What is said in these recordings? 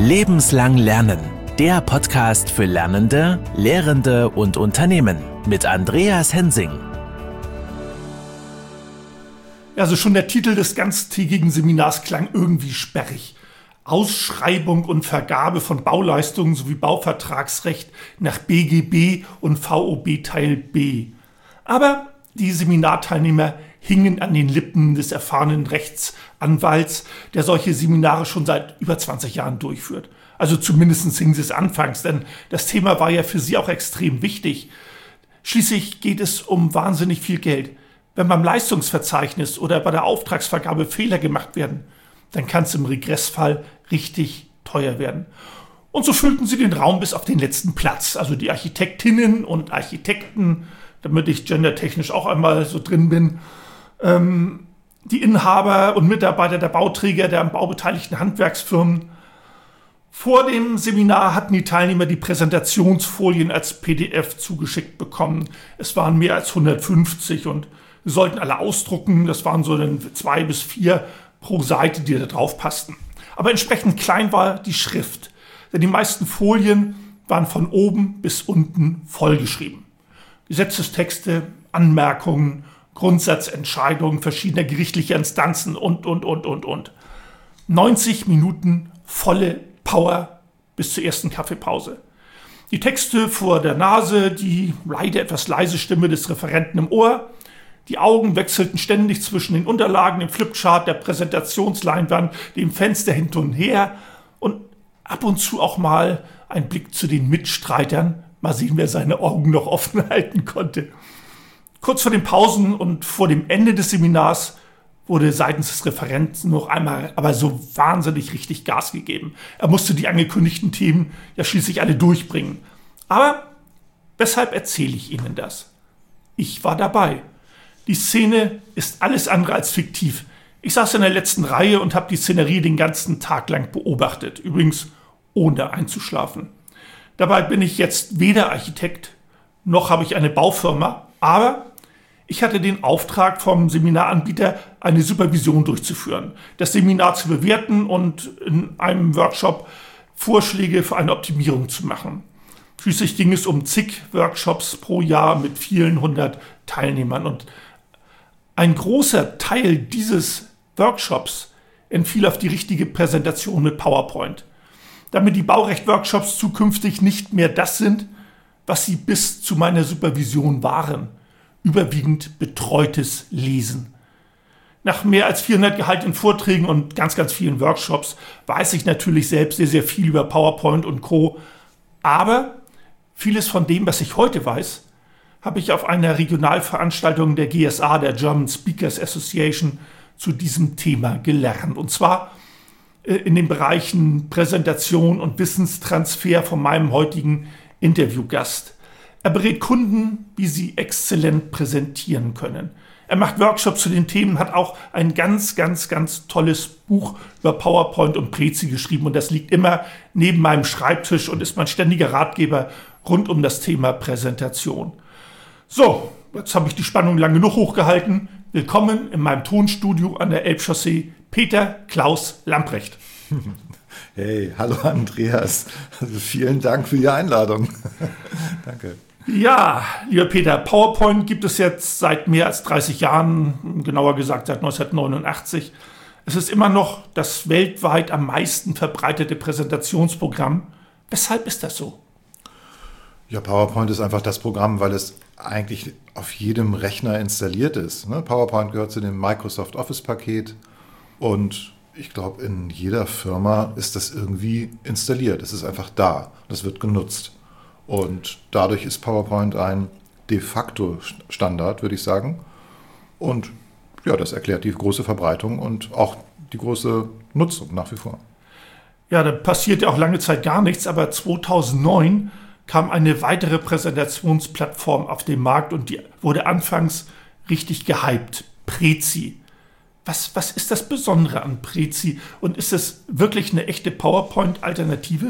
Lebenslang Lernen. Der Podcast für Lernende, Lehrende und Unternehmen mit Andreas Hensing. Also schon der Titel des ganztägigen Seminars klang irgendwie sperrig. Ausschreibung und Vergabe von Bauleistungen sowie Bauvertragsrecht nach BGB und VOB Teil B. Aber die Seminarteilnehmer hingen an den Lippen des erfahrenen Rechtsanwalts, der solche Seminare schon seit über 20 Jahren durchführt. Also zumindest hingen sie es anfangs, denn das Thema war ja für sie auch extrem wichtig. Schließlich geht es um wahnsinnig viel Geld. Wenn beim Leistungsverzeichnis oder bei der Auftragsvergabe Fehler gemacht werden, dann kann es im Regressfall richtig teuer werden. Und so füllten sie den Raum bis auf den letzten Platz. Also die Architektinnen und Architekten, damit ich gendertechnisch auch einmal so drin bin, die Inhaber und Mitarbeiter der Bauträger der am Bau beteiligten Handwerksfirmen. Vor dem Seminar hatten die Teilnehmer die Präsentationsfolien als PDF zugeschickt bekommen. Es waren mehr als 150 und wir sollten alle ausdrucken. Das waren so 2 bis 4 pro Seite, die da drauf passten. Aber entsprechend klein war die Schrift, denn die meisten Folien waren von oben bis unten vollgeschrieben. Gesetzestexte, Anmerkungen, Grundsatzentscheidungen verschiedener gerichtlicher Instanzen und. 90 Minuten volle Power bis zur ersten Kaffeepause. Die Texte vor der Nase, die leider etwas leise Stimme des Referenten im Ohr. Die Augen wechselten ständig zwischen den Unterlagen, dem Flipchart, der Präsentationsleinwand, dem Fenster hinten und her und ab und zu auch mal ein Blick zu den Mitstreitern. Mal sehen, wer seine Augen noch offen halten konnte. Kurz vor den Pausen und vor dem Ende des Seminars wurde seitens des Referenten noch einmal aber so wahnsinnig richtig Gas gegeben. Er musste die angekündigten Themen ja schließlich alle durchbringen. Aber weshalb erzähle ich Ihnen das? Ich war dabei. Die Szene ist alles andere als fiktiv. Ich saß in der letzten Reihe und habe die Szenerie den ganzen Tag lang beobachtet. Übrigens ohne einzuschlafen. Dabei bin ich jetzt weder Architekt, noch habe ich eine Baufirma, aber ich hatte den Auftrag vom Seminaranbieter, eine Supervision durchzuführen, das Seminar zu bewerten und in einem Workshop Vorschläge für eine Optimierung zu machen. Schließlich ging es um zig Workshops pro Jahr mit vielen 100 Teilnehmern und ein großer Teil dieses Workshops entfiel auf die richtige Präsentation mit PowerPoint. Damit die Baurecht-Workshops zukünftig nicht mehr das sind, was sie bis zu meiner Supervision waren. Überwiegend betreutes Lesen. Nach mehr als 400 gehaltenen Vorträgen und ganz vielen Workshops weiß ich natürlich selbst sehr viel über PowerPoint und Co. Aber vieles von dem, was ich heute weiß, habe ich auf einer Regionalveranstaltung der GSA, der German Speakers Association, zu diesem Thema gelernt. Und zwar in den Bereichen Präsentation und Wissenstransfer von meinem heutigen Interviewgast. Er berät Kunden, wie sie exzellent präsentieren können. Er macht Workshops zu den Themen, hat auch ein ganz tolles Buch über PowerPoint und Prezi geschrieben. Und das liegt immer neben meinem Schreibtisch und ist mein ständiger Ratgeber rund um das Thema Präsentation. So, jetzt habe ich die Spannung lang genug hochgehalten. Willkommen in meinem Tonstudio an der Elbchaussee, Peter Klaus Lamprecht. Hey, hallo Andreas. Also vielen Dank für die Einladung. Danke. Ja, lieber Peter, PowerPoint gibt es jetzt seit mehr als 30 Jahren, genauer gesagt seit 1989. Es ist immer noch das weltweit am meisten verbreitete Präsentationsprogramm. Weshalb ist das so? Ja, PowerPoint ist einfach das Programm, weil es eigentlich auf jedem Rechner installiert ist. PowerPoint gehört zu dem Microsoft Office-Paket und ich glaube, in jeder Firma ist das irgendwie installiert. Es ist einfach da. Das wird genutzt. Und dadurch ist PowerPoint ein de facto Standard, würde ich sagen. Und ja, das erklärt die große Verbreitung und auch die große Nutzung nach wie vor. Ja, da passiert ja auch lange Zeit gar nichts, aber 2009 kam eine weitere Präsentationsplattform auf den Markt und die wurde anfangs richtig gehypt. Prezi. Was ist das Besondere an Prezi und ist es wirklich eine echte PowerPoint-Alternative?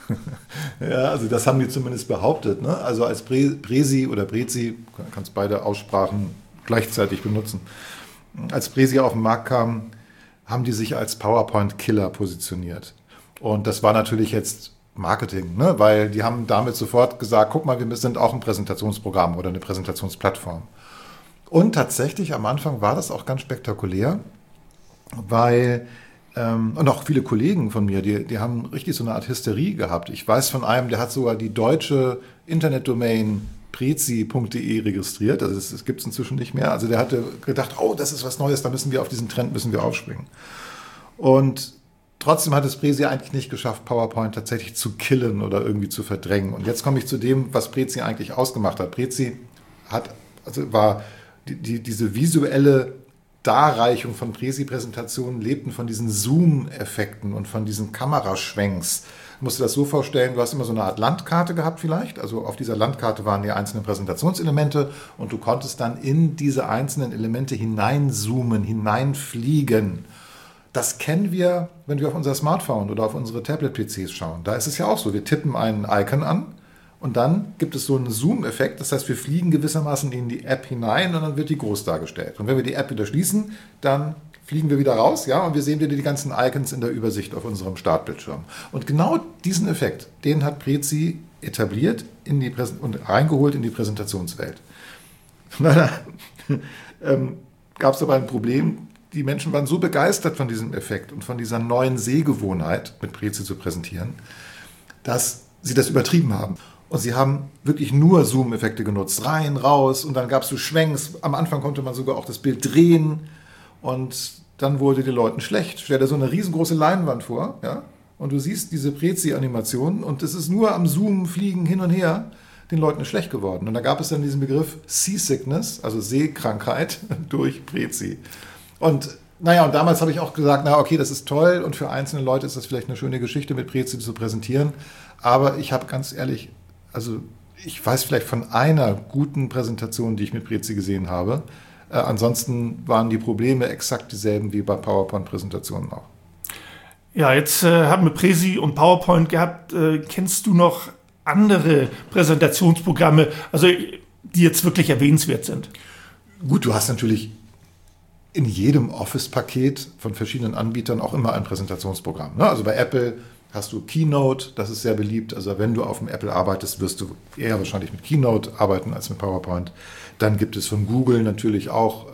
Ja, also das haben die zumindest behauptet. Ne? Also als Prezi oder Prezi, kannst beide Aussprachen gleichzeitig benutzen. Als Prezi auf den Markt kam, haben die sich als PowerPoint-Killer positioniert. Und das war natürlich jetzt Marketing, ne? Weil die haben damit sofort gesagt, guck mal, wir sind auch ein Präsentationsprogramm oder eine Präsentationsplattform. Und tatsächlich am Anfang war das auch ganz spektakulär, weil, und auch viele Kollegen von mir, die haben richtig so eine Art Hysterie gehabt. Ich weiß von einem, der hat sogar die deutsche Internetdomain prezi.de registriert, also das gibt es inzwischen nicht mehr. Also der hatte gedacht, oh, das ist was Neues, da müssen wir auf diesen Trend aufspringen. Und trotzdem hat es Prezi eigentlich nicht geschafft, PowerPoint tatsächlich zu killen oder irgendwie zu verdrängen. Und jetzt komme ich zu dem, was Prezi eigentlich ausgemacht hat. Prezi war diese visuelle Darreichung von Prezi-Präsentationen lebten von diesen Zoom-Effekten und von diesen Kameraschwenks. Du musst dir das so vorstellen, du hast immer so eine Art Landkarte gehabt vielleicht. Also auf dieser Landkarte waren die einzelnen Präsentationselemente und du konntest dann in diese einzelnen Elemente hineinzoomen, hineinfliegen. Das kennen wir, wenn wir auf unser Smartphone oder auf unsere Tablet-PCs schauen. Da ist es ja auch so, wir tippen ein Icon an und dann gibt es so einen Zoom-Effekt. Das heißt, wir fliegen gewissermaßen in die App hinein und dann wird die groß dargestellt. Und wenn wir die App wieder schließen, dann fliegen wir wieder raus, ja, und wir sehen wieder die ganzen Icons in der Übersicht auf unserem Startbildschirm. Und genau diesen Effekt, den hat Prezi etabliert und reingeholt in die Präsentationswelt. Leider gab es aber ein Problem. Die Menschen waren so begeistert von diesem Effekt und von dieser neuen Sehgewohnheit, mit Prezi zu präsentieren, dass sie das übertrieben haben. Und sie haben wirklich nur Zoom-Effekte genutzt, rein, raus, und dann gab es so Schwenks. Am Anfang konnte man sogar auch das Bild drehen und dann wurde den Leuten schlecht. Stell dir so eine riesengroße Leinwand vor, ja, und du siehst diese Prezi-Animationen und es ist nur am Zoomen, Fliegen hin und her, den Leuten ist schlecht geworden. Und da gab es dann diesen Begriff Seasickness, also Sehkrankheit durch Prezi. Und naja, und damals habe ich auch gesagt, na okay, das ist toll und für einzelne Leute ist das vielleicht eine schöne Geschichte, mit Prezi zu präsentieren. Aber ich habe ganz ehrlich, also ich weiß vielleicht von einer guten Präsentation, die ich mit Prezi gesehen habe. Ansonsten waren die Probleme exakt dieselben wie bei PowerPoint-Präsentationen auch. Ja, jetzt haben wir Prezi und PowerPoint gehabt. Kennst du noch andere Präsentationsprogramme, also die jetzt wirklich erwähnenswert sind? Gut, du hast natürlich in jedem Office-Paket von verschiedenen Anbietern auch immer ein Präsentationsprogramm. Ne? Also bei Apple hast du Keynote, das ist sehr beliebt. Also wenn du auf dem Apple arbeitest, wirst du eher wahrscheinlich mit Keynote arbeiten als mit PowerPoint. Dann gibt es von Google natürlich auch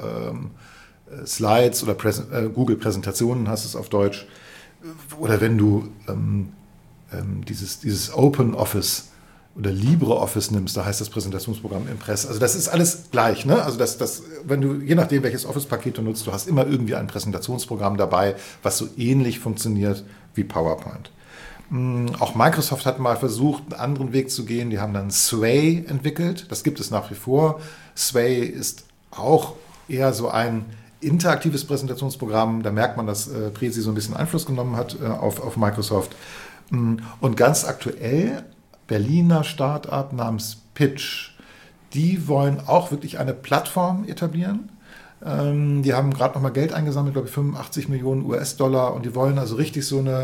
Slides oder Google Präsentationen, hast es auf Deutsch. Oder wenn du dieses Open Office oder LibreOffice nimmst, da heißt das Präsentationsprogramm Impress. Also das ist alles gleich, ne? Also wenn du, je nachdem welches Office-Paket du nutzt, du hast immer irgendwie ein Präsentationsprogramm dabei, was so ähnlich funktioniert wie PowerPoint. Auch Microsoft hat mal versucht, einen anderen Weg zu gehen. Die haben dann Sway entwickelt. Das gibt es nach wie vor. Sway ist auch eher so ein interaktives Präsentationsprogramm. Da merkt man, dass Prezi so ein bisschen Einfluss genommen hat auf Microsoft. Und ganz aktuell Berliner Start-up namens Pitch. Die wollen auch wirklich eine Plattform etablieren. Die haben gerade noch mal Geld eingesammelt, glaube ich 85 Millionen US-Dollar, und die wollen also richtig so eine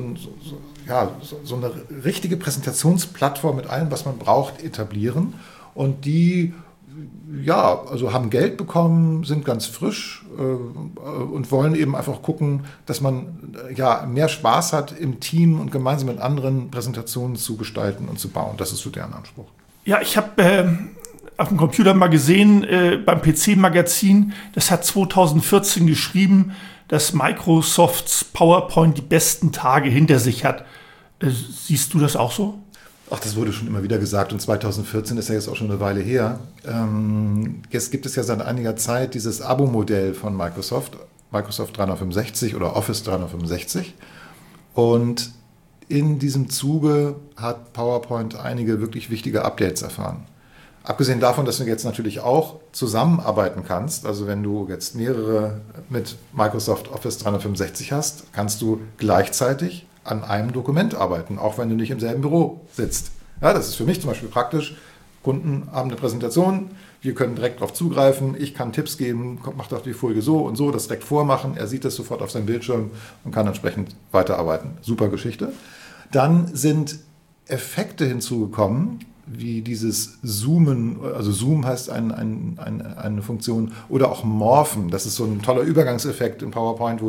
richtige Präsentationsplattform mit allem, was man braucht, etablieren. Und die also haben Geld bekommen, sind ganz frisch und wollen eben einfach gucken, dass man mehr Spaß hat, im Team und gemeinsam mit anderen Präsentationen zu gestalten und zu bauen. Das ist so deren Anspruch. Ja, ich habe auf dem Computer mal gesehen, beim PC-Magazin, das hat 2014 geschrieben, dass Microsofts PowerPoint die besten Tage hinter sich hat. Siehst du das auch so? Ach, das wurde schon immer wieder gesagt, und 2014 ist ja jetzt auch schon eine Weile her. Jetzt gibt es ja seit einiger Zeit dieses Abo-Modell von Microsoft 365 oder Office 365. Und in diesem Zuge hat PowerPoint einige wirklich wichtige Updates erfahren. Abgesehen davon, dass du jetzt natürlich auch zusammenarbeiten kannst, also wenn du jetzt mehrere mit Microsoft Office 365 hast, kannst du gleichzeitig an einem Dokument arbeiten, auch wenn du nicht im selben Büro sitzt. Ja, das ist für mich zum Beispiel praktisch. Kunden haben eine Präsentation, wir können direkt darauf zugreifen, ich kann Tipps geben, mach doch die Folie so und so, das direkt vormachen, er sieht das sofort auf seinem Bildschirm und kann entsprechend weiterarbeiten. Super Geschichte. Dann sind Effekte hinzugekommen, wie dieses Zoomen, also Zoom heißt eine Funktion, oder auch Morphen. Das ist so ein toller Übergangseffekt in PowerPoint, wo du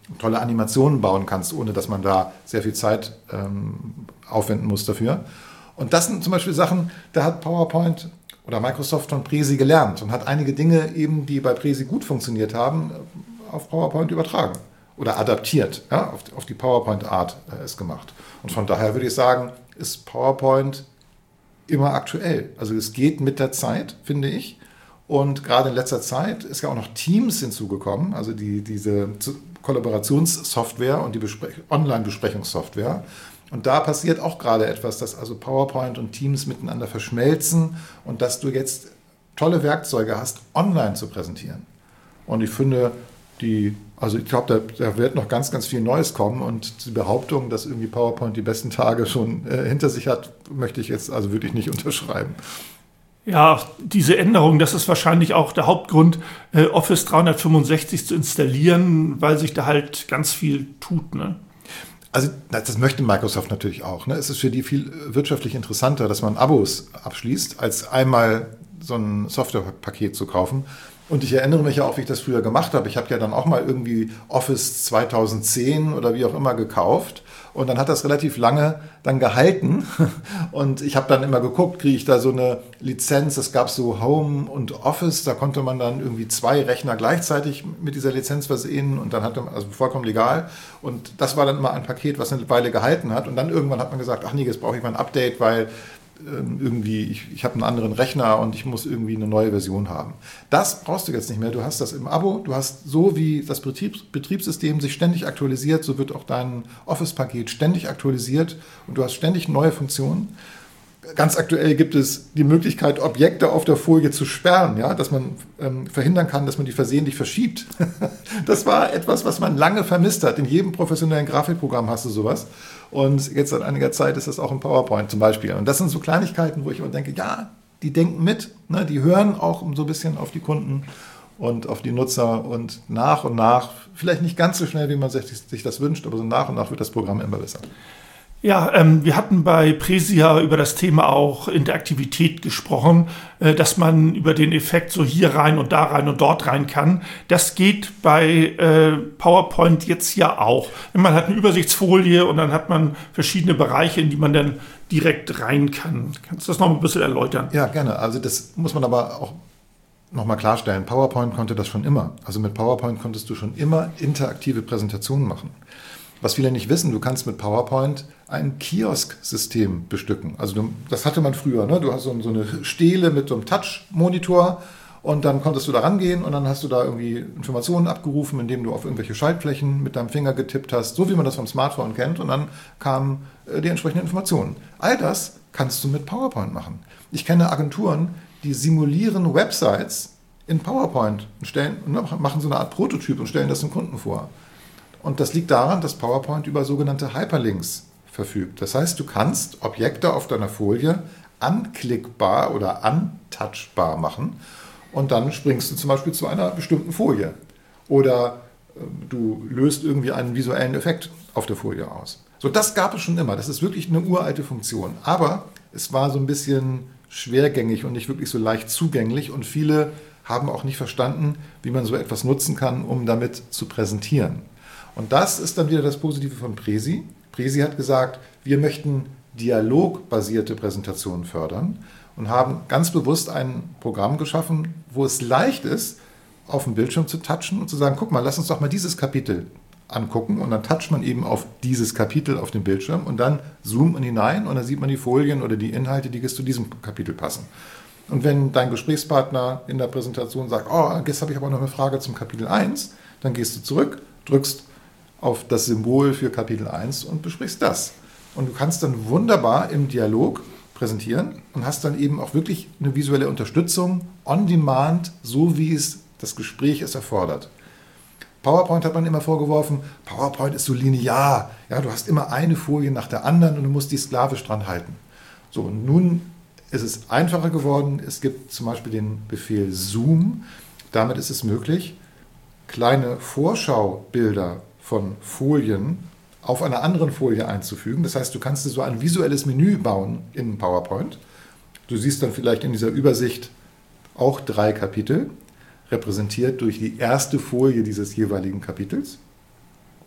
tolle Animationen bauen kannst, ohne dass man da sehr viel Zeit aufwenden muss dafür. Und das sind zum Beispiel Sachen, da hat PowerPoint oder Microsoft von Prezi gelernt und hat einige Dinge eben, die bei Prezi gut funktioniert haben, auf PowerPoint übertragen oder adaptiert, ja, auf die PowerPoint-Art es gemacht. Und von daher würde ich sagen, ist PowerPoint immer aktuell. Also es geht mit der Zeit, finde ich. Und gerade in letzter Zeit ist ja auch noch Teams hinzugekommen, also diese Kollaborationssoftware und die Online-Besprechungssoftware. Und da passiert auch gerade etwas, dass also PowerPoint und Teams miteinander verschmelzen und dass du jetzt tolle Werkzeuge hast, online zu präsentieren. Und ich finde, ich glaube, da wird noch ganz, ganz viel Neues kommen und die Behauptung, dass irgendwie PowerPoint die besten Tage schon hinter sich hat, möchte ich jetzt also wirklich nicht unterschreiben. Ja, diese Änderung, das ist wahrscheinlich auch der Hauptgrund, Office 365 zu installieren, weil sich da halt ganz viel tut, ne? Also das möchte Microsoft natürlich auch. Ne? Es ist für die viel wirtschaftlich interessanter, dass man Abos abschließt, als einmal so ein Softwarepaket zu kaufen. Und ich erinnere mich ja auch, wie ich das früher gemacht habe. Ich habe ja dann auch mal irgendwie Office 2010 oder wie auch immer gekauft. Und dann hat das relativ lange dann gehalten. Und ich habe dann immer geguckt, kriege ich da so eine Lizenz. Es gab so Home und Office. Da konnte man dann irgendwie 2 Rechner gleichzeitig mit dieser Lizenz versehen. Und dann hatte man, also vollkommen legal. Und das war dann immer ein Paket, was eine Weile gehalten hat. Und dann irgendwann hat man gesagt, ach nee, jetzt brauche ich mal ein Update, weil irgendwie, ich habe einen anderen Rechner und ich muss irgendwie eine neue Version haben. Das brauchst du jetzt nicht mehr. Du hast das im Abo. Du hast so, wie das Betriebssystem sich ständig aktualisiert, so wird auch dein Office-Paket ständig aktualisiert und du hast ständig neue Funktionen. Ganz aktuell gibt es die Möglichkeit, Objekte auf der Folie zu sperren, ja, dass man verhindern kann, dass man die versehentlich verschiebt. Das war etwas, was man lange vermisst hat. In jedem professionellen Grafikprogramm hast du sowas. Und jetzt seit einiger Zeit ist das auch im PowerPoint zum Beispiel. Und das sind so Kleinigkeiten, wo ich immer denke, ja, die denken mit, ne? Die hören auch so ein bisschen auf die Kunden und auf die Nutzer. Und nach, vielleicht nicht ganz so schnell, wie man sich das wünscht, aber so nach und nach wird das Programm immer besser. Ja, wir hatten bei Prezi ja über das Thema auch Interaktivität gesprochen, dass man über den Effekt so hier rein und da rein und dort rein kann. Das geht bei PowerPoint jetzt ja auch. Man hat eine Übersichtsfolie und dann hat man verschiedene Bereiche, in die man dann direkt rein kann. Kannst du das noch ein bisschen erläutern? Ja, gerne. Also das muss man aber auch nochmal klarstellen. PowerPoint konnte das schon immer. Also mit PowerPoint konntest du schon immer interaktive Präsentationen machen. Was viele nicht wissen, du kannst mit PowerPoint ein Kiosk-System bestücken. Also das hatte man früher, ne? Du hast so eine Stele mit so einem Touch-Monitor und dann konntest du da rangehen und dann hast du da irgendwie Informationen abgerufen, indem du auf irgendwelche Schaltflächen mit deinem Finger getippt hast, so wie man das vom Smartphone kennt und dann kamen die entsprechenden Informationen. All das kannst du mit PowerPoint machen. Ich kenne Agenturen, die simulieren Websites in PowerPoint und machen so eine Art Prototyp und stellen das dem Kunden vor. Und das liegt daran, dass PowerPoint über sogenannte Hyperlinks verfügt. Das heißt, du kannst Objekte auf deiner Folie anklickbar oder untouchbar machen und dann springst du zum Beispiel zu einer bestimmten Folie. Oder du löst irgendwie einen visuellen Effekt auf der Folie aus. So, das gab es schon immer. Das ist wirklich eine uralte Funktion. Aber es war so ein bisschen schwergängig und nicht wirklich so leicht zugänglich und viele haben auch nicht verstanden, wie man so etwas nutzen kann, um damit zu präsentieren. Und das ist dann wieder das Positive von Prezi. Prezi hat gesagt, wir möchten dialogbasierte Präsentationen fördern und haben ganz bewusst ein Programm geschaffen, wo es leicht ist, auf dem Bildschirm zu touchen und zu sagen, guck mal, lass uns doch mal dieses Kapitel angucken. Und dann toucht man eben auf dieses Kapitel auf dem Bildschirm und dann zoomt man hinein und dann sieht man die Folien oder die Inhalte, die jetzt zu diesem Kapitel passen. Und wenn dein Gesprächspartner in der Präsentation sagt, oh, jetzt habe ich aber noch eine Frage zum Kapitel 1, dann gehst du zurück, drückst auf das Symbol für Kapitel 1 und besprichst das. Und du kannst dann wunderbar im Dialog präsentieren und hast dann eben auch wirklich eine visuelle Unterstützung on demand, so wie es das Gespräch es erfordert. PowerPoint hat man immer vorgeworfen, PowerPoint ist so linear. Ja, du hast immer eine Folie nach der anderen und du musst die sklavisch dran halten. So, und nun ist es einfacher geworden. Es gibt zum Beispiel den Befehl Zoom. Damit ist es möglich, kleine Vorschaubilder von Folien auf einer anderen Folie einzufügen. Das heißt, du kannst so ein visuelles Menü bauen in PowerPoint. Du siehst dann vielleicht in dieser Übersicht auch 3 Kapitel, repräsentiert durch die erste Folie dieses jeweiligen Kapitels.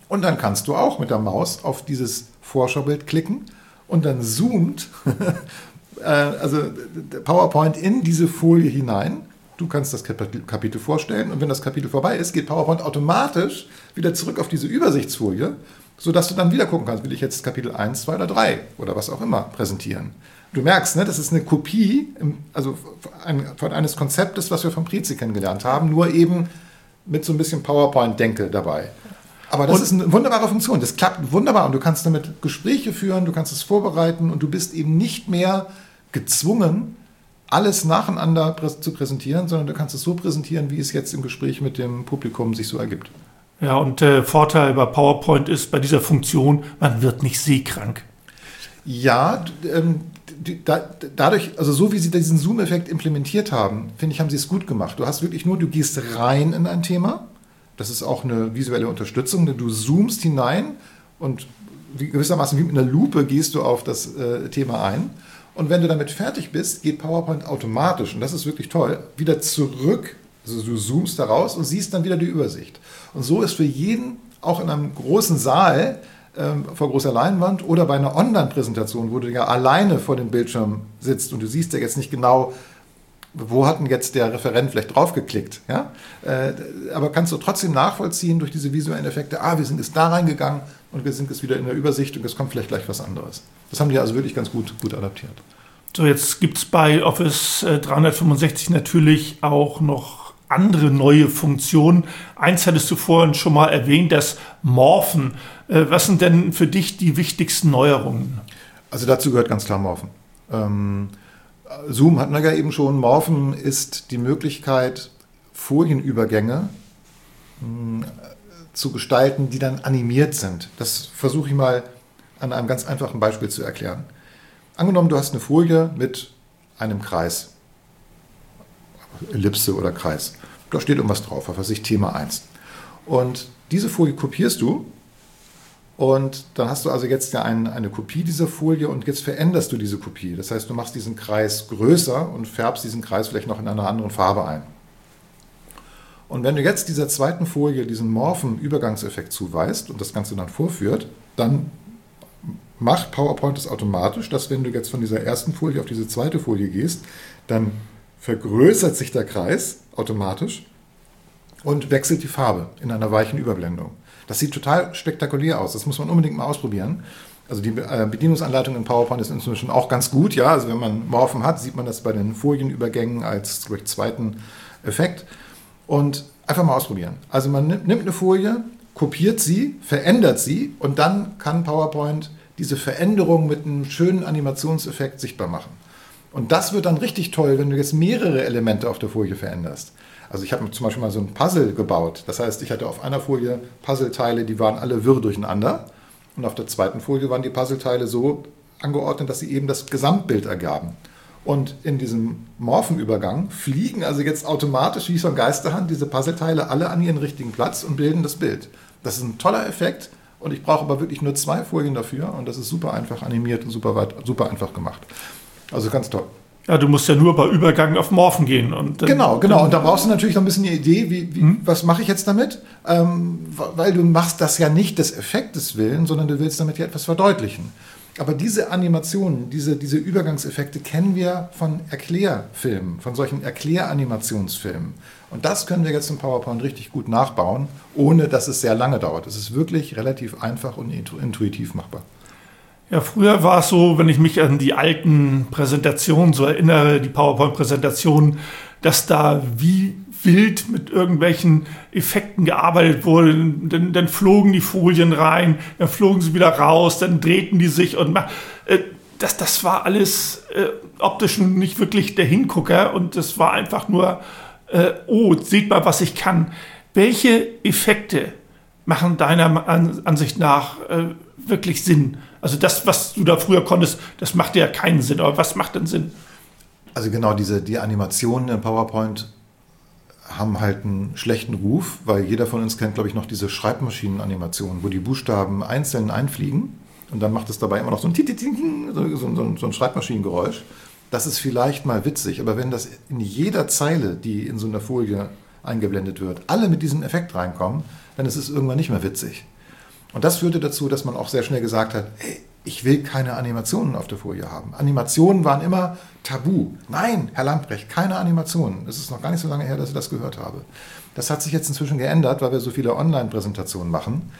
Und dann kannst du auch mit der Maus auf dieses Vorschaubild klicken und dann zoomt also PowerPoint in diese Folie hinein. Du kannst das Kapitel vorstellen und wenn das Kapitel vorbei ist, geht PowerPoint automatisch wieder zurück auf diese Übersichtsfolie, sodass du dann wieder gucken kannst, will ich jetzt Kapitel 1, 2 oder 3 oder was auch immer präsentieren. Du merkst, ne, das ist eine Kopie von eines Konzeptes, was wir von Prezi kennengelernt haben, nur eben mit so ein bisschen PowerPoint-Denke dabei. Aber das ist eine wunderbare Funktion, das klappt wunderbar und du kannst damit Gespräche führen, du kannst es vorbereiten und du bist eben nicht mehr gezwungen, alles nacheinander zu präsentieren, sondern du kannst es so präsentieren, wie es jetzt im Gespräch mit dem Publikum sich so ergibt. Ja, und der Vorteil bei PowerPoint ist bei dieser Funktion, man wird nicht seekrank. Ja, dadurch, also so wie sie diesen Zoom-Effekt implementiert haben, finde ich, haben sie es gut gemacht. Du hast wirklich nur, du gehst rein in ein Thema, das ist auch eine visuelle Unterstützung, du zoomst hinein und gewissermaßen wie mit einer Lupe gehst du auf das Thema ein. Und wenn du damit fertig bist, geht PowerPoint automatisch, und das ist wirklich toll, wieder zurück. Also du zoomst da raus und siehst dann wieder die Übersicht. Und so ist für jeden, auch in einem großen Saal, vor großer Leinwand oder bei einer Online-Präsentation, wo du ja alleine vor dem Bildschirm sitzt und du siehst ja jetzt nicht genau, wo hat denn jetzt der Referent vielleicht draufgeklickt. Ja? Aber kannst du trotzdem nachvollziehen durch diese visuellen Effekte, wir sind jetzt da reingegangen und wir sind jetzt wieder in der Übersicht und es kommt vielleicht gleich was anderes. Das haben die also wirklich ganz gut adaptiert. So, jetzt gibt es bei Office 365 natürlich auch noch andere neue Funktionen. Eins hattest du vorhin schon mal erwähnt, das Morphen. Was sind denn für dich die wichtigsten Neuerungen? Also dazu gehört ganz klar Morphen. Zoom hatten wir ja eben schon. Morphen ist die Möglichkeit, Folienübergänge zu gestalten, die dann animiert sind. Das versuche ich mal an einem ganz einfachen Beispiel zu erklären. Angenommen, du hast eine Folie mit einem Kreis, Ellipse oder Kreis. Da steht irgendwas drauf, was weiß ich, Thema 1. Und diese Folie kopierst du und dann hast du also jetzt ja eine Kopie dieser Folie und jetzt veränderst du diese Kopie. Das heißt, du machst diesen Kreis größer und färbst diesen Kreis vielleicht noch in einer anderen Farbe ein. Und wenn du jetzt dieser zweiten Folie diesen Morphen-Übergangseffekt zuweist und das Ganze dann vorführt, dann macht PowerPoint es automatisch, dass wenn du jetzt von dieser ersten Folie auf diese zweite Folie gehst, dann vergrößert sich der Kreis automatisch und wechselt die Farbe in einer weichen Überblendung. Das sieht total spektakulär aus, das muss man unbedingt mal ausprobieren. Also die Bedienungsanleitung in PowerPoint ist inzwischen auch ganz gut, ja, also wenn man Morphen hat, sieht man das bei den Folienübergängen als zweiten Effekt. Und einfach mal ausprobieren. Also man nimmt eine Folie, kopiert sie, verändert sie und dann kann PowerPoint diese Veränderung mit einem schönen Animationseffekt sichtbar machen. Und das wird dann richtig toll, wenn du jetzt mehrere Elemente auf der Folie veränderst. Also ich habe zum Beispiel mal so ein Puzzle gebaut. Das heißt, ich hatte auf einer Folie Puzzleteile, die waren alle wirr durcheinander. Und auf der zweiten Folie waren die Puzzleteile so angeordnet, dass sie eben das Gesamtbild ergaben. Und in diesem Morphenübergang fliegen also jetzt automatisch wie von Geisterhand diese Puzzleteile alle an ihren richtigen Platz und bilden das Bild. Das ist ein toller Effekt und ich brauche aber wirklich nur 2 Folien dafür und das ist super einfach animiert und super einfach gemacht. Also ganz toll. Ja, du musst ja nur bei Übergang auf Morphen gehen. Und genau. Und da brauchst du natürlich noch ein bisschen eine Idee, was mache ich jetzt damit? Weil du machst das ja nicht des Effektes willen, sondern du willst damit ja etwas verdeutlichen. Aber diese Animationen, diese Übergangseffekte kennen wir von Erklärfilmen, von solchen Erkläranimationsfilmen. Und das können wir jetzt in PowerPoint richtig gut nachbauen, ohne dass es sehr lange dauert. Es ist wirklich relativ einfach und intuitiv machbar. Ja, früher war es so, wenn ich mich an die alten Präsentationen so erinnere, die PowerPoint-Präsentationen, dass da wie wild mit irgendwelchen Effekten gearbeitet wurde. Dann flogen die Folien rein, dann flogen sie wieder raus, dann drehten die sich und das war alles optisch nicht wirklich der Hingucker und das war einfach nur, seht mal, was ich kann. Welche Effekte machen deiner Ansicht nach wirklich Sinn? Also das, was du da früher konntest, das macht ja keinen Sinn. Aber was macht denn Sinn? Also genau, die Animationen in PowerPoint haben halt einen schlechten Ruf, weil jeder von uns kennt, glaube ich, noch diese Schreibmaschinenanimationen, wo die Buchstaben einzeln einfliegen und dann macht es dabei immer noch so ein Schreibmaschinengeräusch. Das ist vielleicht mal witzig, aber wenn das in jeder Zeile, die in so einer Folie eingeblendet wird, alle mit diesem Effekt reinkommen, dann ist es irgendwann nicht mehr witzig. Und das führte dazu, dass man auch sehr schnell gesagt hat, hey, ich will keine Animationen auf der Folie haben. Animationen waren immer tabu. Nein, Herr Lamprecht, keine Animationen. Es ist noch gar nicht so lange her, dass ich das gehört habe. Das hat sich jetzt inzwischen geändert, weil wir so viele Online-Präsentationen machen.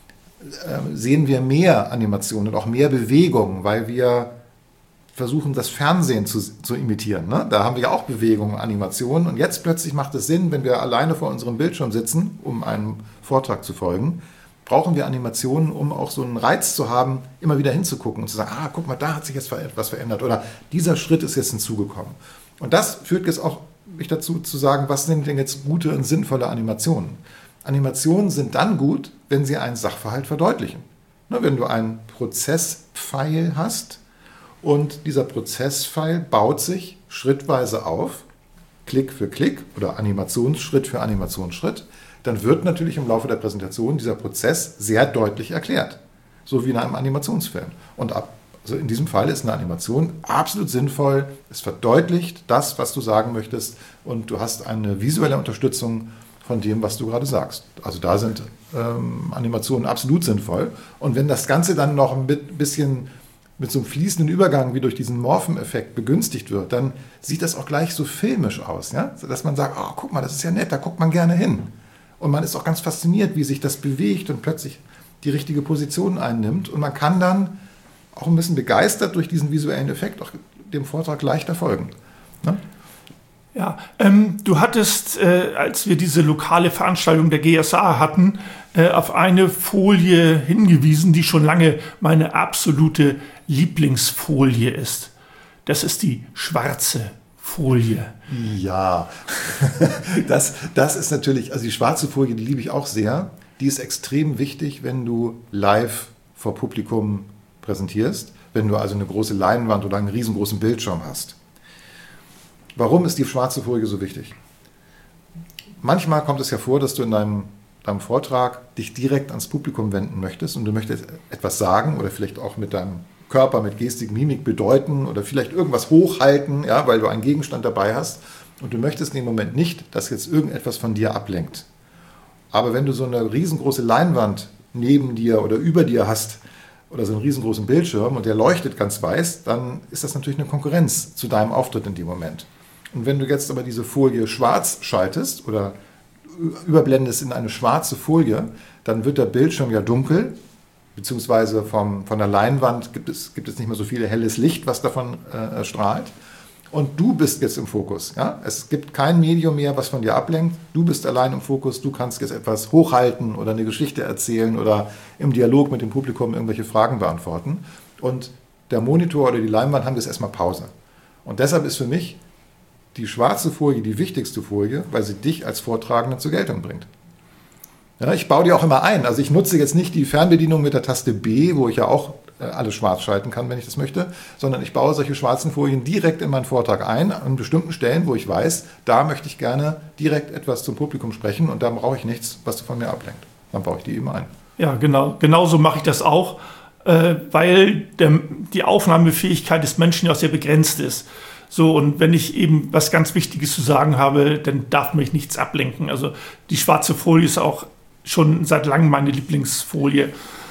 Sehen wir mehr Animationen und auch mehr Bewegung, weil wir versuchen, das Fernsehen zu imitieren. Ne? Da haben wir ja auch Bewegungen, Animationen. Und jetzt plötzlich macht es Sinn, wenn wir alleine vor unserem Bildschirm sitzen, um einem Vortrag zu folgen, brauchen wir Animationen, um auch so einen Reiz zu haben, immer wieder hinzugucken und zu sagen, guck mal, da hat sich jetzt etwas verändert oder dieser Schritt ist jetzt hinzugekommen. Und das führt jetzt auch mich dazu zu sagen, was sind denn jetzt gute und sinnvolle Animationen? Animationen sind dann gut, wenn sie einen Sachverhalt verdeutlichen. Wenn du einen Prozesspfeil hast und dieser Prozesspfeil baut sich schrittweise auf, Klick für Klick oder Animationsschritt für Animationsschritt, dann wird natürlich im Laufe der Präsentation dieser Prozess sehr deutlich erklärt. So wie in einem Animationsfilm. Und also in diesem Fall ist eine Animation absolut sinnvoll. Es verdeutlicht das, was du sagen möchtest. Und du hast eine visuelle Unterstützung von dem, was du gerade sagst. Also da sind Animationen absolut sinnvoll. Und wenn das Ganze dann noch ein bisschen mit so einem fließenden Übergang wie durch diesen Morphen-Effekt begünstigt wird, dann sieht das auch gleich so filmisch aus. Ja? Dass man sagt, guck mal, das ist ja nett, da guckt man gerne hin. Und man ist auch ganz fasziniert, wie sich das bewegt und plötzlich die richtige Position einnimmt. Und man kann dann auch ein bisschen begeistert durch diesen visuellen Effekt auch dem Vortrag leichter folgen. Ne? Ja, du hattest, als wir diese lokale Veranstaltung der GSA hatten, auf eine Folie hingewiesen, die schon lange meine absolute Lieblingsfolie ist. Das ist die schwarze Folie. Ja, das ist natürlich, also die schwarze Folie, die liebe ich auch sehr. Die ist extrem wichtig, wenn du live vor Publikum präsentierst, wenn du also eine große Leinwand oder einen riesengroßen Bildschirm hast. Warum ist die schwarze Folie so wichtig? Manchmal kommt es ja vor, dass du in deinem Vortrag dich direkt ans Publikum wenden möchtest und du möchtest etwas sagen oder vielleicht auch mit deinem Körper, mit Gestik, Mimik bedeuten oder vielleicht irgendwas hochhalten, ja, weil du einen Gegenstand dabei hast und du möchtest in dem Moment nicht, dass jetzt irgendetwas von dir ablenkt. Aber wenn du so eine riesengroße Leinwand neben dir oder über dir hast oder so einen riesengroßen Bildschirm und der leuchtet ganz weiß, dann ist das natürlich eine Konkurrenz zu deinem Auftritt in dem Moment. Und wenn du jetzt aber diese Folie schwarz schaltest oder überblendest in eine schwarze Folie, dann wird der Bildschirm ja dunkel, beziehungsweise von der Leinwand gibt es nicht mehr so viel helles Licht, was davon strahlt. Und du bist jetzt im Fokus. Ja? Es gibt kein Medium mehr, was von dir ablenkt. Du bist allein im Fokus. Du kannst jetzt etwas hochhalten oder eine Geschichte erzählen oder im Dialog mit dem Publikum irgendwelche Fragen beantworten. Und der Monitor oder die Leinwand haben jetzt erstmal Pause. Und deshalb ist für mich die schwarze Folie die wichtigste Folie, weil sie dich als Vortragenden zur Geltung bringt. Ja, ich baue die auch immer ein. Also ich nutze jetzt nicht die Fernbedienung mit der Taste B, wo ich ja auch alles schwarz schalten kann, wenn ich das möchte, sondern ich baue solche schwarzen Folien direkt in meinen Vortrag ein, an bestimmten Stellen, wo ich weiß, da möchte ich gerne direkt etwas zum Publikum sprechen und da brauche ich nichts, was von mir ablenkt. Dann baue ich die eben ein. Ja, genauso mache ich das auch, weil die Aufnahmefähigkeit des Menschen ja auch sehr begrenzt ist. So, und wenn ich eben was ganz Wichtiges zu sagen habe, dann darf mich nichts ablenken. Also die schwarze Folie ist schon seit langem meine Lieblingsfolie.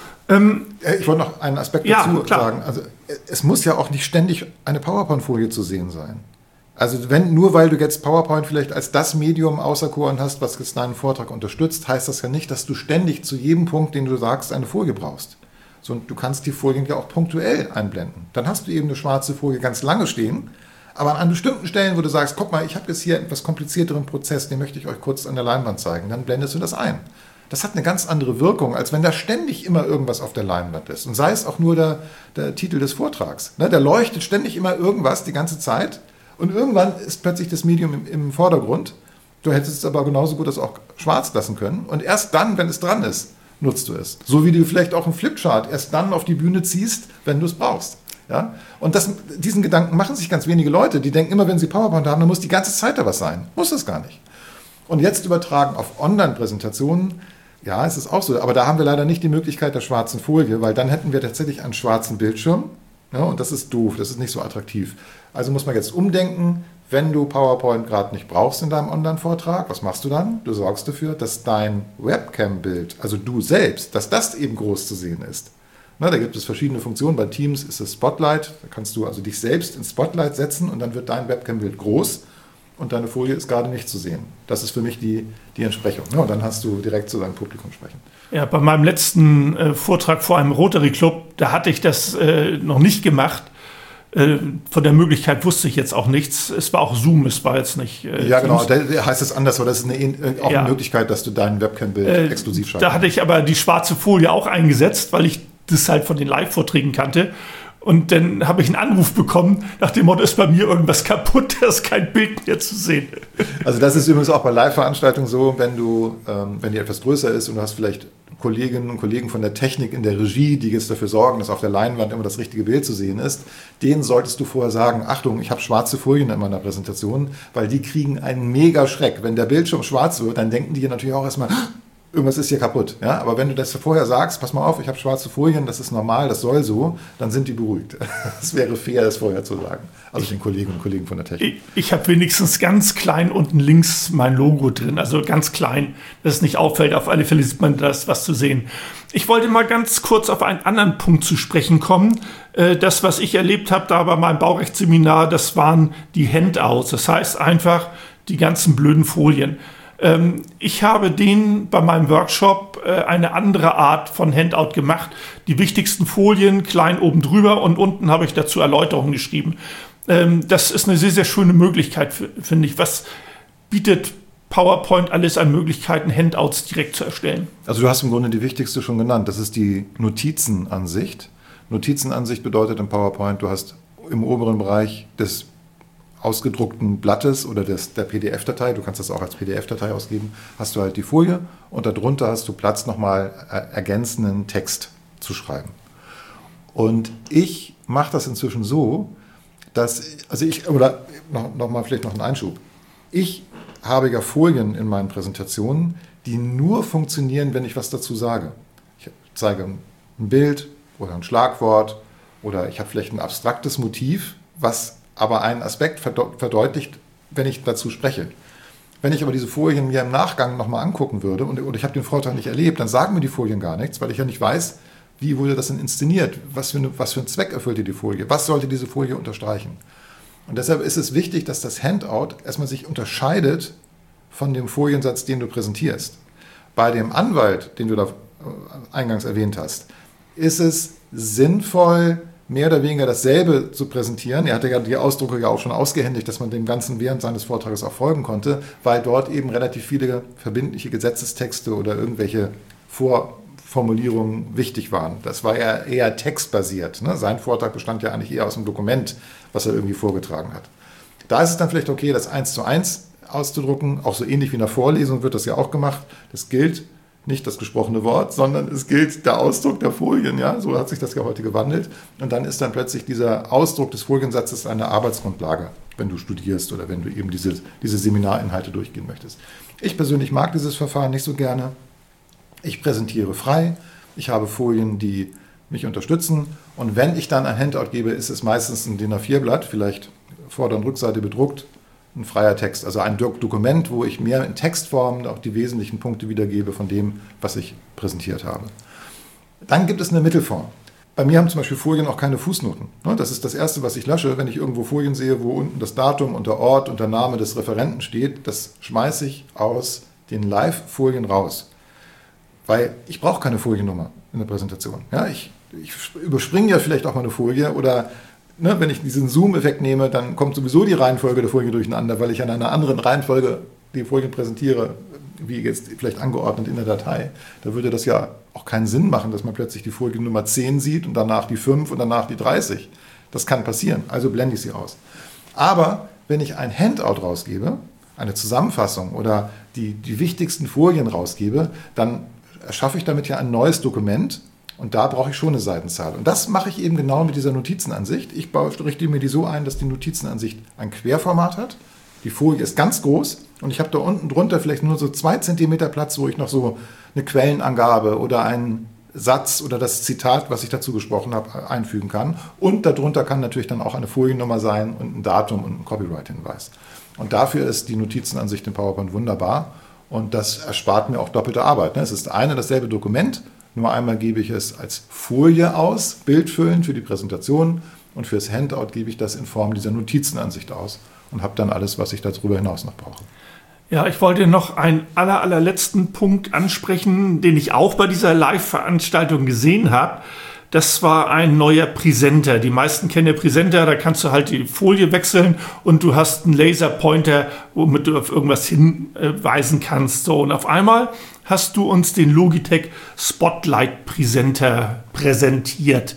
Ich wollte noch einen Aspekt dazu sagen. Also es muss ja auch nicht ständig eine PowerPoint-Folie zu sehen sein. Also nur weil du jetzt PowerPoint vielleicht als das Medium auserkoren hast, was jetzt deinen Vortrag unterstützt, heißt das ja nicht, dass du ständig zu jedem Punkt, den du sagst, eine Folie brauchst. So, du kannst die Folien ja auch punktuell einblenden. Dann hast du eben eine schwarze Folie ganz lange stehen, aber an bestimmten Stellen, wo du sagst, guck mal, ich habe jetzt hier einen etwas komplizierteren Prozess, den möchte ich euch kurz an der Leinwand zeigen, dann blendest du das ein. Das hat eine ganz andere Wirkung, als wenn da ständig immer irgendwas auf der Leinwand ist. Und sei es auch nur der Titel des Vortrags. Ne, da leuchtet ständig immer irgendwas die ganze Zeit und irgendwann ist plötzlich das Medium im Vordergrund. Du hättest es aber genauso gut das auch schwarz lassen können. Und erst dann, wenn es dran ist, nutzt du es. So wie du vielleicht auch einen Flipchart erst dann auf die Bühne ziehst, wenn du es brauchst. Ja? Und diesen Gedanken machen sich ganz wenige Leute. Die denken immer, wenn sie PowerPoint haben, dann muss die ganze Zeit da was sein. Muss es gar nicht. Und jetzt übertragen auf Online-Präsentationen. Ja, es ist auch so, aber da haben wir leider nicht die Möglichkeit der schwarzen Folie, weil dann hätten wir tatsächlich einen schwarzen Bildschirm, ja, und das ist doof, das ist nicht so attraktiv. Also muss man jetzt umdenken, Wenn du PowerPoint gerade nicht brauchst in deinem Online-Vortrag, was machst du dann? Du sorgst dafür, dass dein Webcam-Bild, also du selbst, dass das eben groß zu sehen ist. Da gibt es verschiedene Funktionen. Bei Teams ist es Spotlight. Da kannst du also dich selbst ins Spotlight setzen und dann wird dein Webcam-Bild groß und deine Folie ist gerade nicht zu sehen. Das ist für mich die Entsprechung. Und dann hast du direkt zu deinem Publikum sprechen. Ja, bei meinem letzten Vortrag vor einem Rotary Club, da hatte ich das noch nicht gemacht. Von der Möglichkeit wusste ich jetzt auch nichts. Es war auch Zoom, es war jetzt nicht... ja, genau, da heißt es anders, aber das ist eine Möglichkeit, dass du dein Webcam-Bild exklusiv schaltest. Da hatte ich aber die schwarze Folie auch eingesetzt, weil ich das halt von den Live-Vorträgen kannte. Und dann habe ich einen Anruf bekommen, nach dem Motto, ist bei mir irgendwas kaputt, da ist kein Bild mehr zu sehen. Also das ist übrigens auch bei Live-Veranstaltungen so, wenn die etwas größer ist und du hast vielleicht Kolleginnen und Kollegen von der Technik in der Regie, die jetzt dafür sorgen, dass auf der Leinwand immer das richtige Bild zu sehen ist, denen solltest du vorher sagen, Achtung, ich habe schwarze Folien in meiner Präsentation, weil die kriegen einen mega Schreck. Wenn der Bildschirm schwarz wird, dann denken die natürlich auch erstmal, irgendwas ist hier kaputt. Ja? Aber wenn du das vorher sagst, pass mal auf, ich habe schwarze Folien, das ist normal, das soll so, dann sind die beruhigt. Es wäre fair, das vorher zu sagen. Also den Kolleginnen und Kollegen von der Technik. Ich habe wenigstens ganz klein unten links mein Logo drin, also ganz klein, dass es nicht auffällt. Auf alle Fälle sieht man das, was zu sehen. Ich wollte mal ganz kurz auf einen anderen Punkt zu sprechen kommen. Das, was ich erlebt habe da bei meinem Baurechtsseminar, das waren die Handouts. Das heißt einfach die ganzen blöden Folien. Ich habe bei meinem Workshop eine andere Art von Handout gemacht. Die wichtigsten Folien klein oben drüber und unten habe ich dazu Erläuterungen geschrieben. Das ist eine sehr, sehr schöne Möglichkeit, finde ich. Was bietet PowerPoint alles an Möglichkeiten, Handouts direkt zu erstellen? Also du hast im Grunde die wichtigste schon genannt. Das ist die Notizenansicht. Notizenansicht bedeutet im PowerPoint, du hast im oberen Bereich des ausgedruckten Blattes oder der PDF-Datei, du kannst das auch als PDF-Datei ausgeben, hast du halt die Folie und darunter hast du Platz, nochmal ergänzenden Text zu schreiben. Und ich mache das inzwischen so, vielleicht noch einen Einschub. Ich habe ja Folien in meinen Präsentationen, die nur funktionieren, wenn ich was dazu sage. Ich zeige ein Bild oder ein Schlagwort oder ich habe vielleicht ein abstraktes Motiv, was aber einen Aspekt verdeutlicht, wenn ich dazu spreche. Wenn ich aber diese Folien mir im Nachgang nochmal angucken würde und ich habe den Vortrag nicht erlebt, dann sagen mir die Folien gar nichts, weil ich ja nicht weiß, wie wurde das denn inszeniert, was für einen Zweck erfüllte die Folie, was sollte diese Folie unterstreichen. Und deshalb ist es wichtig, dass das Handout erstmal sich unterscheidet von dem Foliensatz, den du präsentierst. Bei dem Anwalt, den du da eingangs erwähnt hast, ist es sinnvoll, mehr oder weniger dasselbe zu präsentieren. Er hatte ja die Ausdrucke ja auch schon ausgehändigt, dass man dem Ganzen während seines Vortrages auch folgen konnte, weil dort eben relativ viele verbindliche Gesetzestexte oder irgendwelche Vorformulierungen wichtig waren. Das war ja eher textbasiert. Ne? Sein Vortrag bestand ja eigentlich eher aus einem Dokument, was er irgendwie vorgetragen hat. Da ist es dann vielleicht okay, das 1:1 auszudrucken. Auch so ähnlich wie in der Vorlesung wird das ja auch gemacht. Das gilt nicht das gesprochene Wort, sondern es gilt der Ausdruck der Folien. Ja? So hat sich das ja heute gewandelt. Und dann ist dann plötzlich dieser Ausdruck des Foliensatzes eine Arbeitsgrundlage, wenn du studierst oder wenn du eben diese Seminarinhalte durchgehen möchtest. Ich persönlich mag dieses Verfahren nicht so gerne. Ich präsentiere frei. Ich habe Folien, die mich unterstützen. Und wenn ich dann ein Handout gebe, ist es meistens ein DIN A4-Blatt, vielleicht Vorder- und Rückseite bedruckt, ein freier Text, also ein Dokument, wo ich mehr in Textform auch die wesentlichen Punkte wiedergebe von dem, was ich präsentiert habe. Dann gibt es eine Mittelform. Bei mir haben zum Beispiel Folien auch keine Fußnoten. Das ist das Erste, was ich lösche, wenn ich irgendwo Folien sehe, wo unten das Datum und der Ort und der Name des Referenten steht. Das schmeiße ich aus den Live-Folien raus. Weil ich brauche keine Foliennummer in der Präsentation. Ja, ich überspringe ja vielleicht auch mal eine Folie oder wenn ich diesen Zoom-Effekt nehme, dann kommt sowieso die Reihenfolge der Folie durcheinander, weil ich an einer anderen Reihenfolge die Folien präsentiere, wie jetzt vielleicht angeordnet in der Datei. Da würde das ja auch keinen Sinn machen, dass man plötzlich die Folie Nummer 10 sieht und danach die 5 und danach die 30. Das kann passieren, also blende ich sie aus. Aber wenn ich ein Handout rausgebe, eine Zusammenfassung oder die wichtigsten Folien rausgebe, dann erschaffe ich damit ja ein neues Dokument. Und da brauche ich schon eine Seitenzahl. Und das mache ich eben genau mit dieser Notizenansicht. Ich richte mir die so ein, dass die Notizenansicht ein Querformat hat. Die Folie ist ganz groß und ich habe da unten drunter vielleicht nur so 2 cm Platz, wo ich noch so eine Quellenangabe oder ein Satz oder das Zitat, was ich dazu gesprochen habe, einfügen kann. Und darunter kann natürlich dann auch eine Foliennummer sein und ein Datum und ein Copyright-Hinweis. Und dafür ist die Notizenansicht in PowerPoint wunderbar. Und das erspart mir auch doppelte Arbeit. Es ist dasselbe Dokument, nur einmal gebe ich es als Folie aus, bildfüllend für die Präsentation. Und fürs Handout gebe ich das in Form dieser Notizenansicht aus und habe dann alles, was ich darüber hinaus noch brauche. Ja, ich wollte noch einen allerletzten Punkt ansprechen, den ich auch bei dieser Live-Veranstaltung gesehen habe. Das war ein neuer Präsenter. Die meisten kennen ja Präsenter, da kannst du halt die Folie wechseln und du hast einen Laserpointer, womit du auf irgendwas hinweisen kannst. So, und auf einmal hast du uns den Logitech Spotlight Präsenter präsentiert.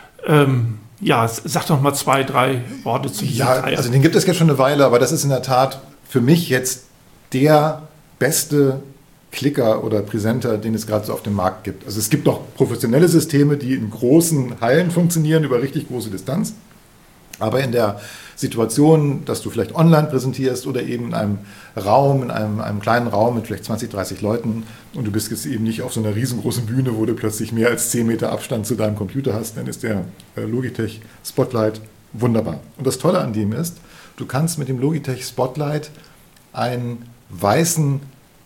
Ja, sag doch mal 2, 3 Worte zu diesem Teil. Also den gibt es jetzt schon eine Weile, aber das ist in der Tat für mich jetzt der beste Klicker oder Präsenter, den es gerade so auf dem Markt gibt. Also es gibt noch professionelle Systeme, die in großen Hallen funktionieren, über richtig große Distanz. Aber in der Situation, dass du vielleicht online präsentierst oder eben in einem Raum, in einem kleinen Raum mit vielleicht 20, 30 Leuten und du bist jetzt eben nicht auf so einer riesengroßen Bühne, wo du plötzlich mehr als 10 Meter Abstand zu deinem Computer hast, dann ist der Logitech Spotlight wunderbar. Und das Tolle an dem ist, du kannst mit dem Logitech Spotlight einen weißen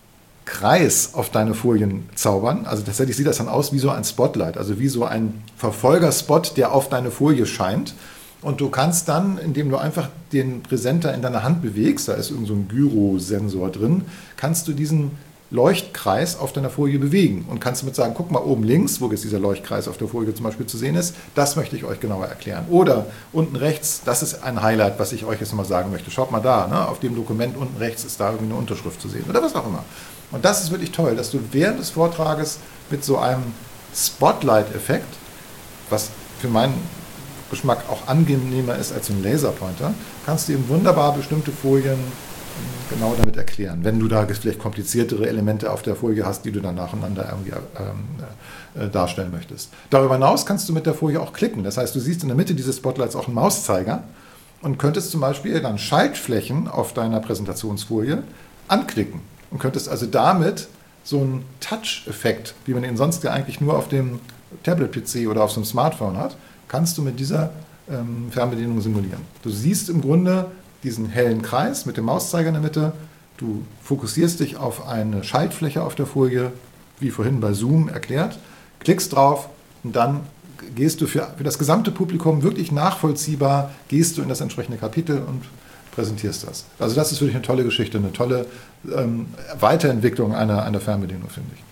Kreis auf deine Folien zaubern. Also tatsächlich sieht das dann aus wie so ein Spotlight, also wie so ein Verfolgerspot, der auf deine Folie scheint. Und du kannst dann, indem du einfach den Präsenter in deiner Hand bewegst, da ist irgend so ein Gyrosensor drin, kannst du diesen Leuchtkreis auf deiner Folie bewegen und kannst damit sagen, guck mal oben links, wo jetzt dieser Leuchtkreis auf der Folie zum Beispiel zu sehen ist, das möchte ich euch genauer erklären. Oder unten rechts, das ist ein Highlight, was ich euch jetzt mal sagen möchte. Schaut mal da, ne? Auf dem Dokument unten rechts ist da irgendwie eine Unterschrift zu sehen oder was auch immer. Und das ist wirklich toll, dass du während des Vortrages mit so einem Spotlight-Effekt, was für meinen Geschmack auch angenehmer ist als so ein Laserpointer, kannst du eben wunderbar bestimmte Folien genau damit erklären. Wenn du da vielleicht kompliziertere Elemente auf der Folie hast, die du dann nacheinander irgendwie darstellen möchtest. Darüber hinaus kannst du mit der Folie auch klicken. Das heißt, du siehst in der Mitte dieses Spotlights auch einen Mauszeiger und könntest zum Beispiel dann Schaltflächen auf deiner Präsentationsfolie anklicken und könntest also damit so einen Touch-Effekt, wie man ihn sonst ja eigentlich nur auf dem Tablet-PC oder auf so einem Smartphone hat, kannst du mit dieser Fernbedienung simulieren. Du siehst im Grunde diesen hellen Kreis mit dem Mauszeiger in der Mitte. Du fokussierst dich auf eine Schaltfläche auf der Folie, wie vorhin bei Zoom erklärt, klickst drauf und dann gehst du für das gesamte Publikum wirklich nachvollziehbar, gehst du in das entsprechende Kapitel und präsentierst das. Also das ist wirklich eine tolle Geschichte, eine tolle Weiterentwicklung einer Fernbedienung, finde ich.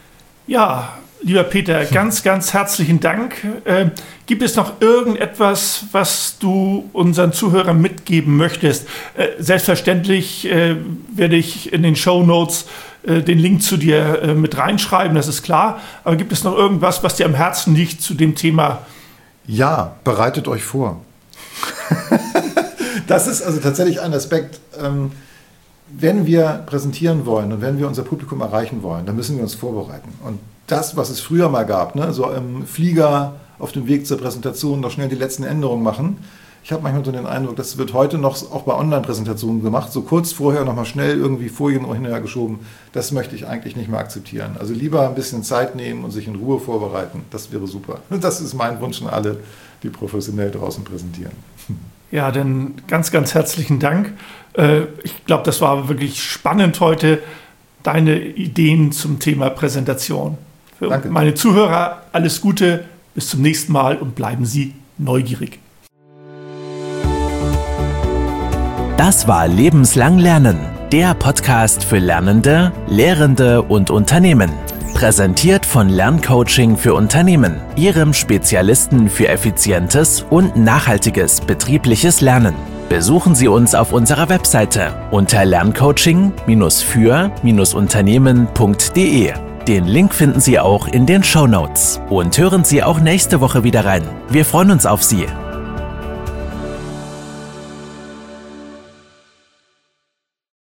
Ja, lieber Peter, ganz herzlichen Dank. Gibt es noch irgendetwas, was du unseren Zuhörern mitgeben möchtest? Selbstverständlich werde ich in den Shownotes den Link zu dir mit reinschreiben, das ist klar. Aber gibt es noch irgendwas, was dir am Herzen liegt zu dem Thema? Ja, bereitet euch vor. Das ist also tatsächlich ein Aspekt, wenn wir präsentieren wollen und wenn wir unser Publikum erreichen wollen, dann müssen wir uns vorbereiten. Und das, was es früher mal gab, ne, so im Flieger auf dem Weg zur Präsentation noch schnell die letzten Änderungen machen. Ich habe manchmal so den Eindruck, das wird heute noch auch bei Online-Präsentationen gemacht, so kurz vorher nochmal schnell irgendwie Folien hinterher geschoben. Das möchte ich eigentlich nicht mehr akzeptieren. Also lieber ein bisschen Zeit nehmen und sich in Ruhe vorbereiten. Das wäre super. Und das ist mein Wunsch an alle, die professionell draußen präsentieren. Ja, dann ganz herzlichen Dank. Ich glaube, das war wirklich spannend heute, deine Ideen zum Thema Präsentation. Für Danke. Meine Zuhörer, alles Gute, bis zum nächsten Mal und bleiben Sie neugierig. Das war Lebenslang Lernen, der Podcast für Lernende, Lehrende und Unternehmen. Präsentiert von Lerncoaching für Unternehmen, Ihrem Spezialisten für effizientes und nachhaltiges betriebliches Lernen. Besuchen Sie uns auf unserer Webseite unter lerncoaching-für-unternehmen.de. Den Link finden Sie auch in den Shownotes. Und hören Sie auch nächste Woche wieder rein. Wir freuen uns auf Sie.